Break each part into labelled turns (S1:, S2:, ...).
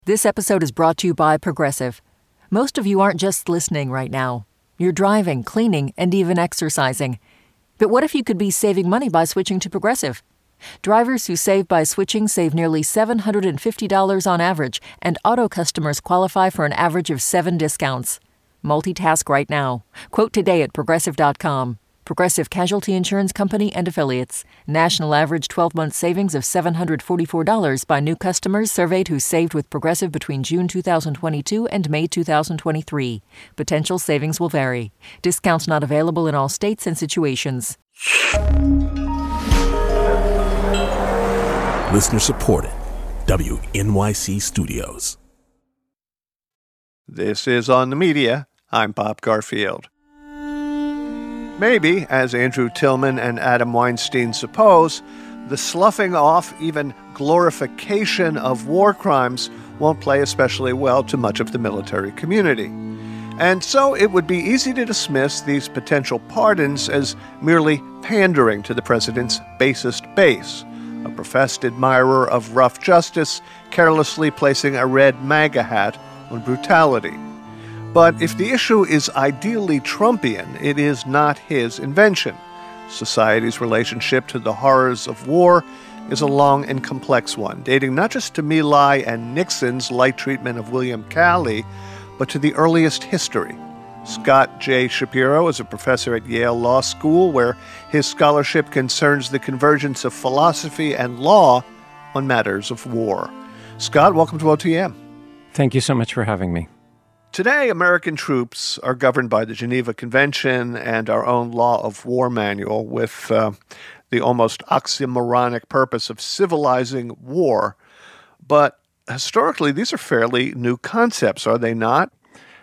S1: This episode is brought to you by Progressive. Most of you aren't just listening right now. You're driving, cleaning, and even exercising. But what if you could be saving money by switching to Progressive? Drivers who save by switching save nearly $750 on average, and auto customers qualify for an average of 7 discounts. Multitask right now. Quote today at Progressive.com. Progressive Casualty Insurance Company and Affiliates. National average 12-month savings of $744 by new customers surveyed who saved with Progressive between June 2022 and May 2023. Potential savings will vary. Discounts not available in all states and situations.
S2: Listener supported. WNYC Studios.
S3: This is On the Media. I'm Bob Garfield. Maybe, as Andrew Tillman and Adam Weinstein suppose, the sloughing off, even glorification of war crimes won't play especially well to much of the military community. And so it would be easy to dismiss these potential pardons as merely pandering to the president's basest base, a professed admirer of rough justice carelessly placing a red MAGA hat on brutality. But if the issue is ideally Trumpian, it is not his invention. Society's relationship to the horrors of war is a long and complex one, dating not just to My Lai and Nixon's light treatment of William Calley, but to the earliest history. Scott J. Shapiro is a professor at Yale Law School, where his scholarship concerns the convergence of philosophy and law on matters of war. Scott, welcome to OTM.
S4: Thank you so much for having me.
S3: Today, American troops are governed by the Geneva Convention and our own Law of War manual, with the almost oxymoronic purpose of civilizing war. But historically, these are fairly new concepts, are they not?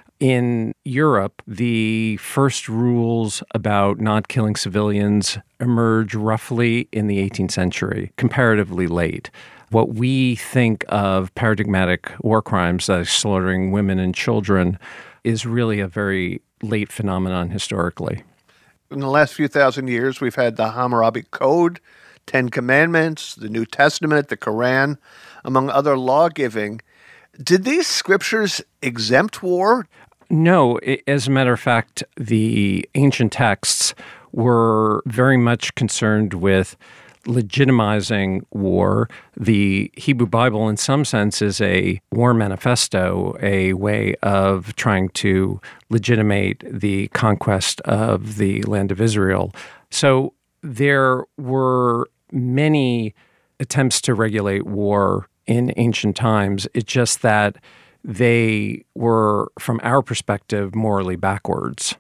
S4: In Europe, the first rules about not killing civilians emerge roughly in the 18th century, comparatively late. What we think of paradigmatic war crimes, like slaughtering women and children, is really a very late phenomenon historically.
S3: In the last few thousand years, we've had the Hammurabi Code, 10 Commandments, the New Testament, the Quran, among other law-giving. Did these scriptures exempt war?
S4: No. As a matter of fact, the ancient texts were very much concerned with legitimizing war. The Hebrew Bible, in some sense, is a war manifesto, a way of trying to legitimate the conquest of the land of Israel. So there were many attempts to regulate war in ancient times. It's just that they were, from our perspective, morally backwards.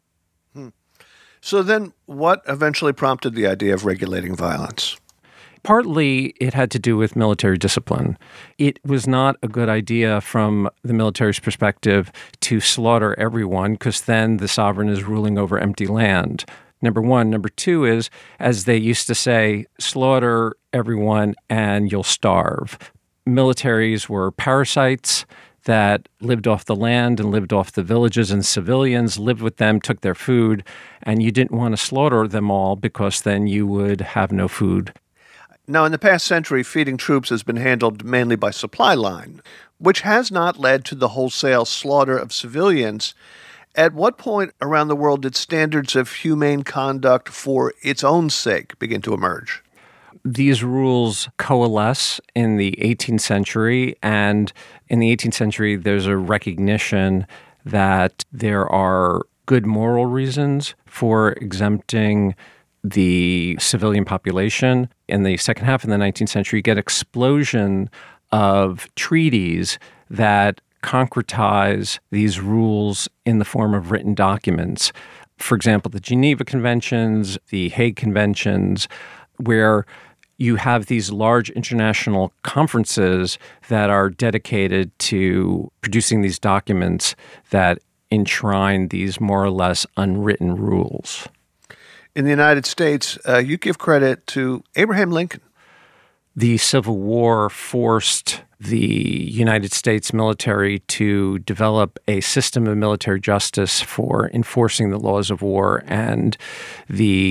S3: So then what eventually prompted the idea of regulating violence?
S4: Partly, it had to do with military discipline. It was not a good idea from the military's perspective to slaughter everyone, because then the sovereign is ruling over empty land. Number one. Number two is, as they used to say, slaughter everyone and you'll starve. Militaries were parasites that lived off the land and lived off the villages, and civilians lived with them, took their food, and you didn't want to slaughter them all because then you would have no food.
S3: Now, in the past century, feeding troops has been handled mainly by supply line, which has not led to the wholesale slaughter of civilians. At what point around the world did standards of humane conduct for its own sake begin to emerge?
S4: These rules coalesce in the 18th century, and in the 18th century, there's a recognition that there are good moral reasons for exempting the civilian population. In the second half of the 19th century, you get explosion of treaties that concretize these rules in the form of written documents. For example, the Geneva Conventions, the Hague Conventions, where you have these large international conferences that are dedicated to producing these documents that enshrine these more or less unwritten rules.
S3: In the United States, you give credit to Abraham Lincoln.
S4: The Civil War forced the United States military to develop a system of military justice for enforcing the laws of war, and the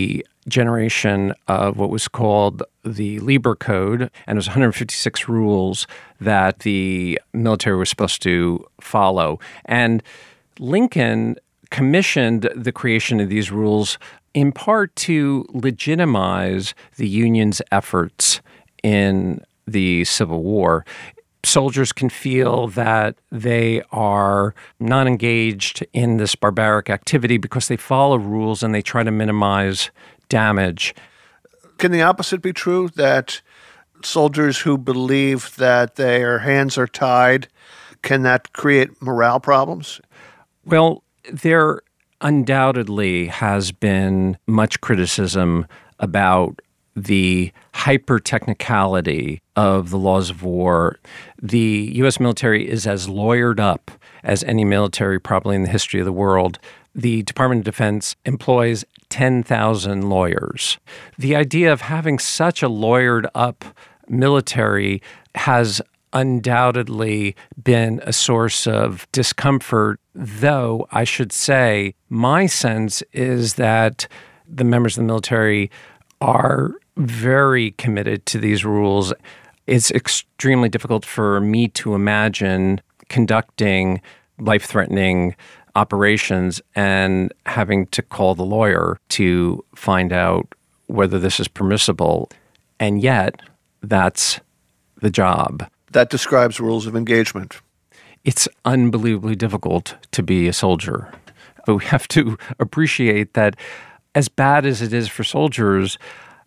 S4: generation of what was called the Lieber Code, and it was 156 rules that the military was supposed to follow. And Lincoln commissioned the creation of these rules in part to legitimize the Union's efforts in the Civil War. Soldiers can feel that they are not engaged in this barbaric activity because they follow rules and they try to minimize damage.
S3: Can the opposite be true, that soldiers who believe that their hands are tied, can that create morale problems?
S4: Well, there undoubtedly has been much criticism about the hyper-technicality of the laws of war. The U.S. military is as lawyered up as any military probably in the history of the world. The Department of Defense employs 10,000 lawyers. The idea of having such a lawyered up military has undoubtedly been a source of discomfort, though I should say my sense is that the members of the military are very committed to these rules. It's extremely difficult for me to imagine conducting life-threatening operations and having to call the lawyer to find out whether this is permissible. And yet, that's the job.
S3: That describes rules of engagement.
S4: It's unbelievably difficult to be a soldier. But we have to appreciate that as bad as it is for soldiers,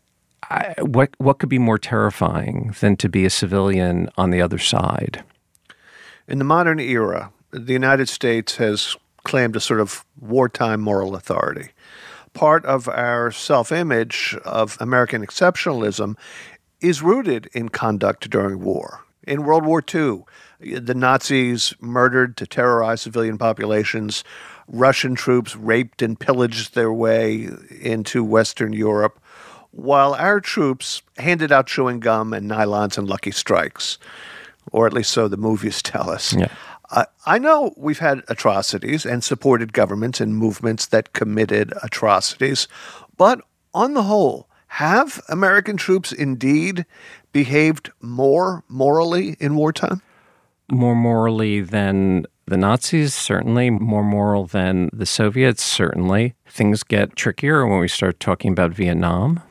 S4: what could be more terrifying than to be a civilian on the other side?
S3: In the modern era, the United States has claimed a sort of wartime moral authority. Part of our self-image of American exceptionalism is rooted in conduct during war. In World War II, the Nazis murdered to terrorize civilian populations. Russian troops raped and pillaged their way into Western Europe, while our troops handed out chewing gum and nylons and Lucky Strikes, or at least so the movies tell us.
S4: Yeah.
S3: I know we've had atrocities and supported governments and movements that committed atrocities, but on the whole, have American troops indeed behaved more morally in wartime?
S4: More morally than the Nazis, certainly. More moral than the Soviets, certainly. Things get trickier when we start talking about Vietnam.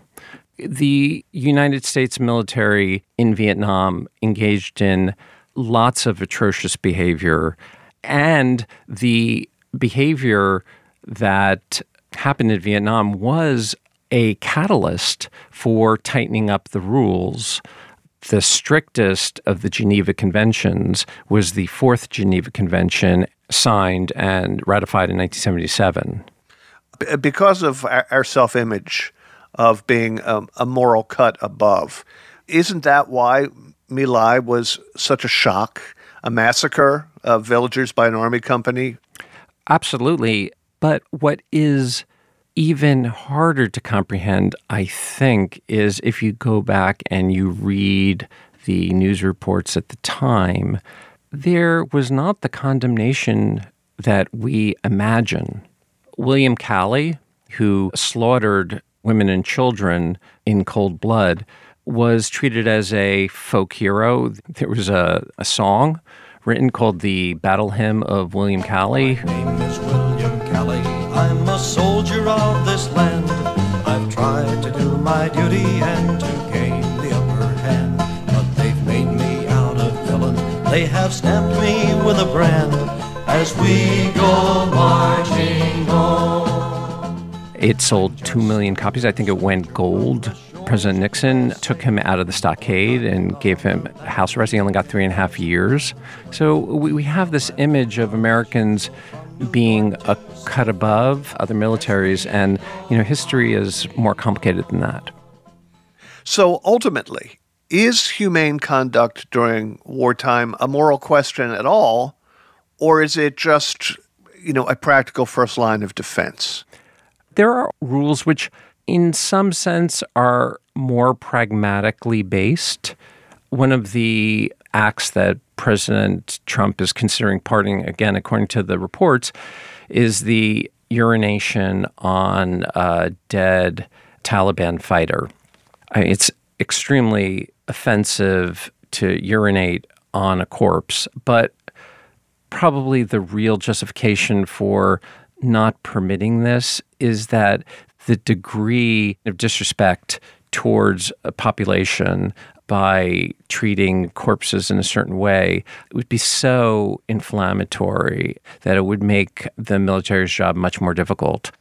S4: The United States military in Vietnam engaged in lots of atrocious behavior, and the behavior that happened in Vietnam was a catalyst for tightening up the rules. The strictest of the Geneva Conventions was the Fourth Geneva Convention, signed and ratified in 1977.
S3: Because of our self-image of being a moral cut above, isn't that why My Lai was such a shock, a massacre of villagers by an army company?
S4: Absolutely. But what is even harder to comprehend, I think, is if you go back and you read the news reports at the time, there was not the condemnation that we imagine. William Calley, who slaughtered women and children in cold blood, was treated as a folk hero. There was a song written called the Battle Hymn of William Calley.
S5: My name is William Calley. I'm a soldier of this land. I've tried to do my duty and to gain the upper hand, but they've made me out a villain. They have stamped me with a brand as we go marching on.
S4: It sold 2 million copies. I think it went gold. President Nixon took him out of the stockade and gave him house arrest. He only got 3.5 years. So we have this image of Americans being a cut above other militaries, and history is more complicated than that.
S3: So ultimately, is humane conduct during wartime a moral question at all, or is it just a practical first line of defense?
S4: There are rules which, in some sense, are more pragmatically based. One of the acts that President Trump is considering pardoning, again, according to the reports, is the urination on dead Taliban fighter. It's extremely offensive to urinate on a corpse, but probably the real justification for not permitting this is that the degree of disrespect towards a population by treating corpses in a certain way would be so inflammatory that it would make the military's job much more difficult.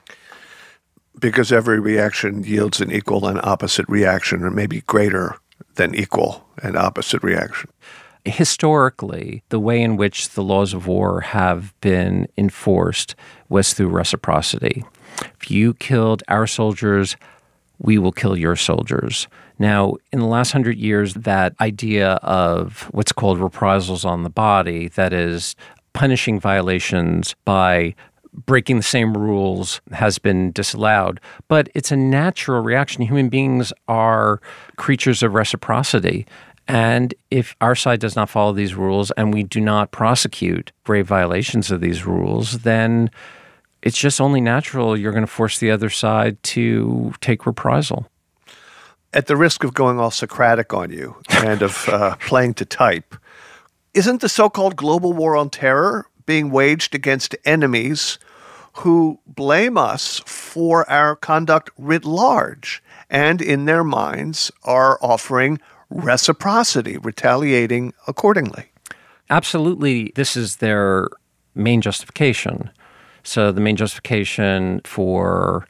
S3: Because every reaction yields an equal and opposite reaction, or maybe greater than equal and opposite reaction.
S4: Historically, the way in which the laws of war have been enforced was through reciprocity. If you killed our soldiers, we will kill your soldiers. Now, in the last 100 years, that idea of what's called reprisals on the body, that is, punishing violations by breaking the same rules, has been disallowed. But it's a natural reaction. Human beings are creatures of reciprocity. And if our side does not follow these rules and we do not prosecute grave violations of these rules, then it's just only natural you're going to force the other side to take reprisal.
S3: At the risk of going all Socratic on you and of playing to type, isn't the so-called global war on terror being waged against enemies who blame us for our conduct writ large and in their minds are offering reciprocity, retaliating accordingly?
S4: Absolutely. This is their main justification. So the main justification for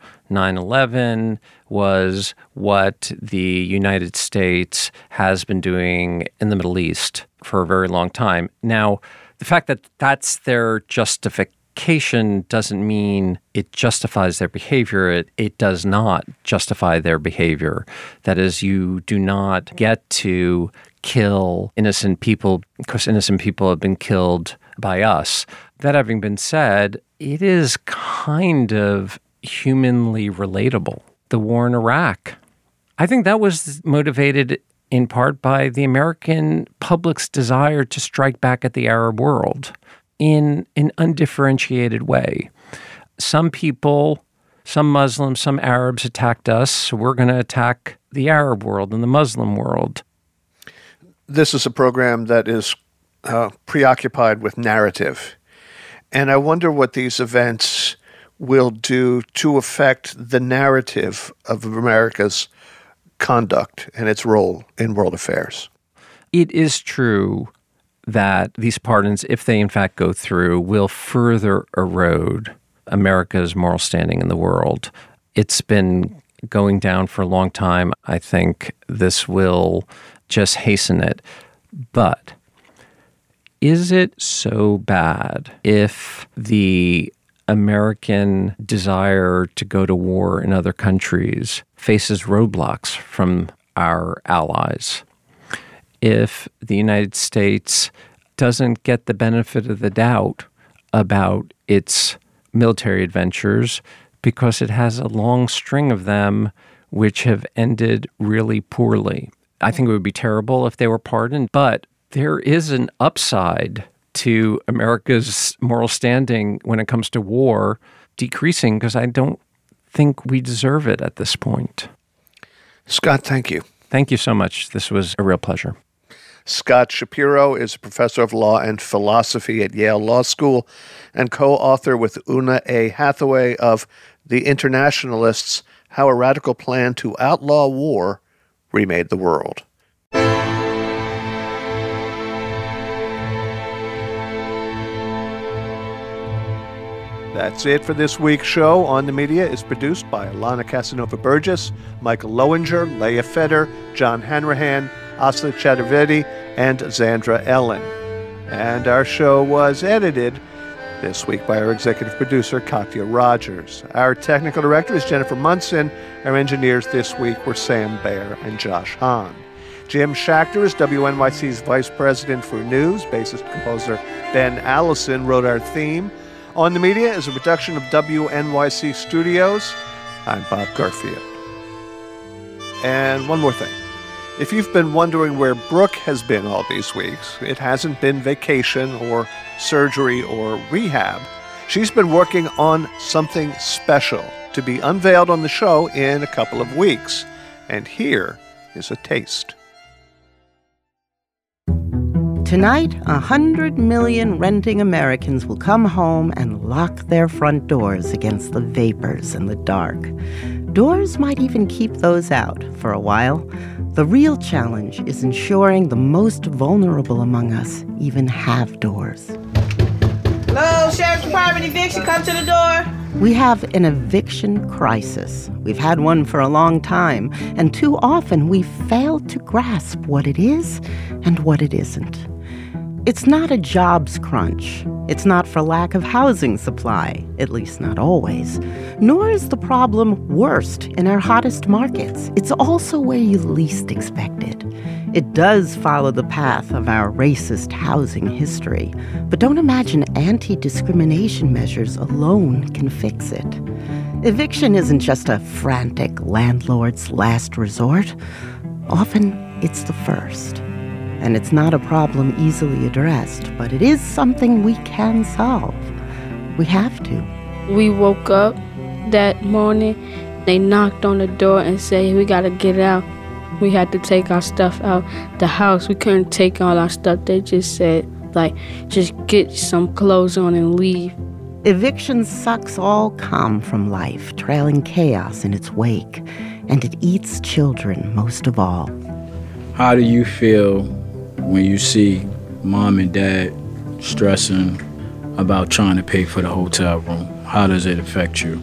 S4: 9/11 was what the United States has been doing in the Middle East for a very long time. Now, the fact that that's their justification doesn't mean it justifies their behavior. It does not justify their behavior. That is, you do not get to kill innocent people because innocent people have been killed by us. That having been said, it is kind of humanly relatable. The war in Iraq. I think that was motivated in part by the American public's desire to strike back at the Arab world in an undifferentiated way. Some people, some Muslims, some Arabs attacked us, so we're going to attack the Arab world and the Muslim world.
S3: This is a program that is preoccupied with narrative. And I wonder what these events will do to affect the narrative of America's conduct and its role in world affairs.
S4: It is true that these pardons, if they in fact go through, will further erode America's moral standing in the world. It's been going down for a long time. I think this will just hasten it. But is it so bad if the American desire to go to war in other countries faces roadblocks from our allies? If the United States doesn't get the benefit of the doubt about its military adventures because it has a long string of them which have ended really poorly. I think it would be terrible if they were pardoned, but there is an upside to America's moral standing when it comes to war decreasing because I don't think we deserve it at this point.
S3: Scott, thank you.
S4: Thank you so much. This was a real pleasure.
S3: Scott Shapiro is a professor of law and philosophy at Yale Law School and co-author with Una A. Hathaway of The Internationalists: How a Radical Plan to Outlaw War Remade the World. That's it for this week's show. On the Media is produced by Alana Casanova-Burgess, Michael Lowinger, Leah Feder, John Hanrahan, Asli Chaturvedi, and Zandra Ellen. And our show was edited this week by our executive producer, Katya Rogers. Our technical director is Jennifer Munson. Our engineers this week were Sam Baer and Josh Hahn. Jim Schachter is WNYC's vice president for news. Bassist composer Ben Allison wrote our theme. On the Media is a production of WNYC Studios. I'm Bob Garfield. And one more thing. If you've been wondering where Brooke has been all these weeks, it hasn't been vacation or surgery or rehab. She's been working on something special to be unveiled on the show in a couple of weeks. And here is a taste.
S6: Tonight, 100 million renting Americans will come home and lock their front doors against the vapors and the dark. Doors might even keep those out for a while. The real challenge is ensuring the most vulnerable among us even have doors.
S7: Hello, Sheriff's Department eviction, come to the door.
S6: We have an eviction crisis. We've had one for a long time, and too often we fail to grasp what it is and what it isn't. It's not a jobs crunch. It's not for lack of housing supply, at least not always. Nor is the problem worst in our hottest markets. It's also where you least expect it. It does follow the path of our racist housing history, but don't imagine anti-discrimination measures alone can fix it. Eviction isn't just a frantic landlord's last resort. Often, it's the first. And it's not a problem easily addressed, but it is something we can solve. We have to.
S8: We woke up that morning, they knocked on the door and said, we gotta get out. We had to take our stuff out the house. We couldn't take all our stuff. They just said, just get some clothes on and leave.
S6: Eviction sucks all calm from life, trailing chaos in its wake. And it eats children most of all.
S9: How do you feel when you see mom and dad stressing about trying to pay for the hotel room? How does it affect you?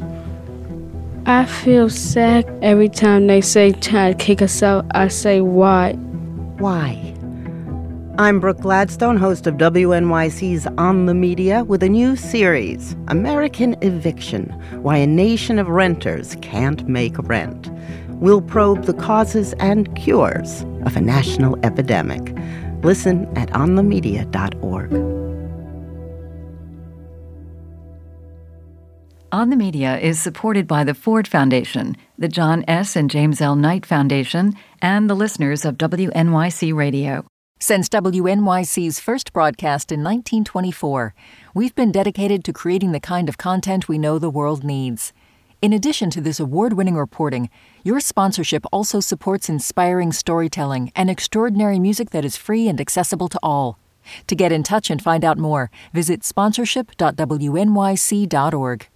S8: I feel sad every time they say try to kick us out. I say, why?
S6: Why? I'm Brooke Gladstone, host of WNYC's On the Media, with a new series, American Eviction, Why a Nation of Renters Can't Make Rent. We'll probe the causes and cures of a national epidemic. Listen at onthemedia.org.
S10: On the Media is supported by the Ford Foundation, the John S. and James L. Knight Foundation, and the listeners of WNYC Radio.
S1: Since WNYC's first broadcast in 1924, we've been dedicated to creating the kind of content we know the world needs. In addition to this award-winning reporting, your sponsorship also supports inspiring storytelling and extraordinary music that is free and accessible to all. To get in touch and find out more, visit sponsorship.wnyc.org.